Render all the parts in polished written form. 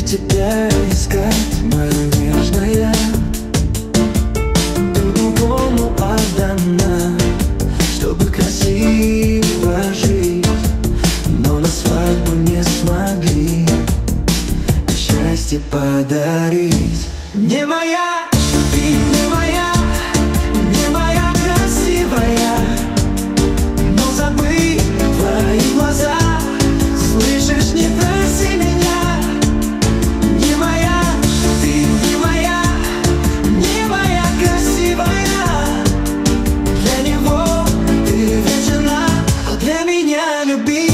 тебя искать, моя нежная. Ты другому отдана, чтобы красиво жить, но на свадьбу не смогли счастье подарить. Не моя, ты не моя, не моя красивая, но забыть твои глаза. Слышишь, не проси меня. Не моя, ты не моя, не моя красивая. Для него ты вечна, а для меня любимая.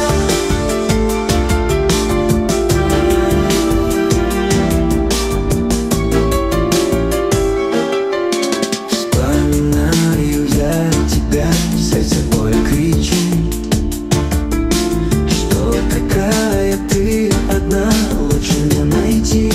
Вспоминаю я тебя, сердце боль кричит, что такая ты одна, лучше не найти.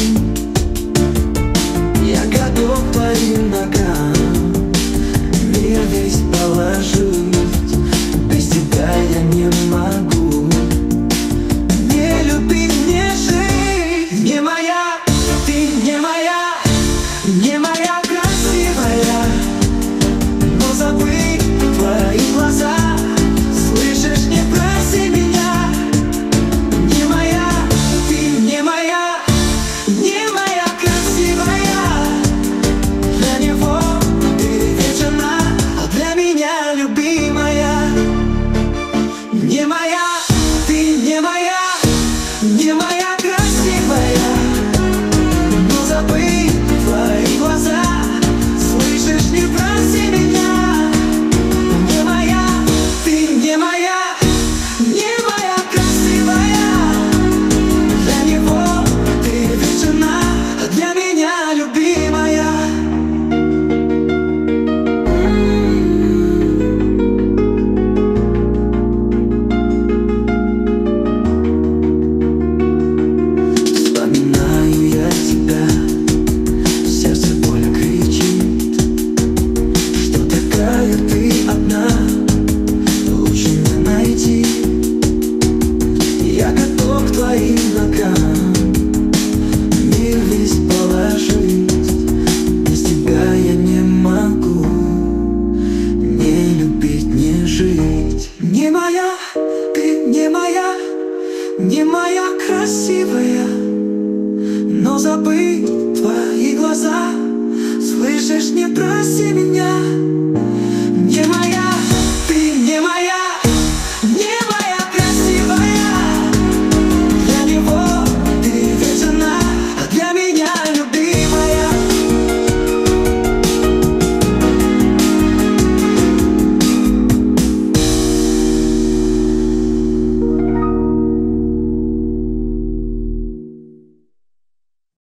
Я готов к твоим ногам мир весь положить, без тебя я не могу не любить, не жить. Не моя, ты не моя, не моя красивая, но забыть твои глаза. Слышишь, не проси меня. Не моя, ты не моя, не моя красивая. Для него ты вечна, а для меня любимая. Не моя, ты не моя, не моя красивая, но забыть твои глаза. Слышишь, не проси меня. Не моя, ты не моя, не моя красивая. Для него ты вечна, а для меня любимая. Вспоминаю я тебя, сердце боль кричит, что такая ты одна, лучше не найти. Я готов к твоим ногам мир весь положить, без тебя я не могу не любить, не жить. Не моя, ты не моя, не моя красивая, но забыть твои глаза. Слышишь, не проси меня.